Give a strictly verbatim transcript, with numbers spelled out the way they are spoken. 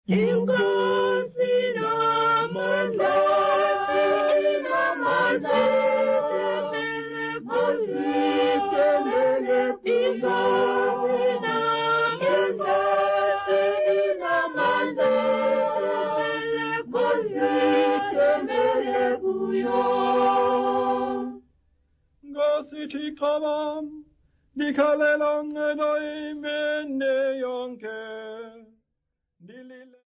Inkosi namandla, inamandla, Masithembele Inkosi namandla, inamandla, Masithembele kuyo. Nkosi Thixo wam, ndikhalela uncedo imini yonke. Ndilile